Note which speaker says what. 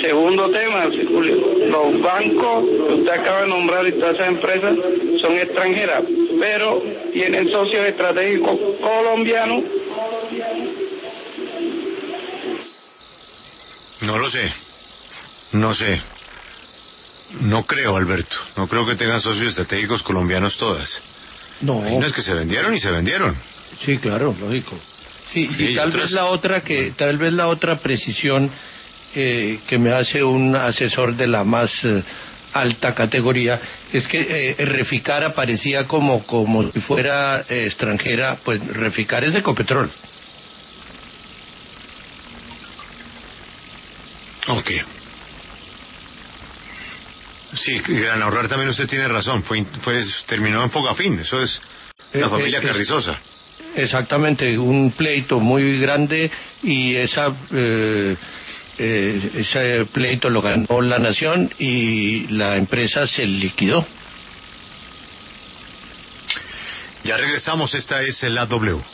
Speaker 1: Segundo tema, sí, Julio, los bancos que usted acaba de nombrar y todas esas empresas son extranjeras, pero tienen socios estratégicos colombianos.
Speaker 2: No lo sé. No sé. No creo, Alberto. No creo que tengan socios estratégicos colombianos todas.
Speaker 3: No.
Speaker 2: Hay unas que se vendieron y se vendieron.
Speaker 3: Sí, claro, lógico. Sí,
Speaker 2: Sí,
Speaker 3: y tal
Speaker 2: otras...
Speaker 3: vez la otra precisión que me hace un asesor de la más alta categoría es que Reficar aparecía como si fuera extranjera, pues Reficar es de Ecopetrol.
Speaker 2: Ok. Sí, Gran Ahorrar también usted tiene razón, terminó en Fogafín, eso es la familia Carrizosa.
Speaker 3: Exactamente, un pleito muy grande y ese pleito lo ganó la Nación y la empresa se liquidó.
Speaker 2: Ya regresamos, esta es la W.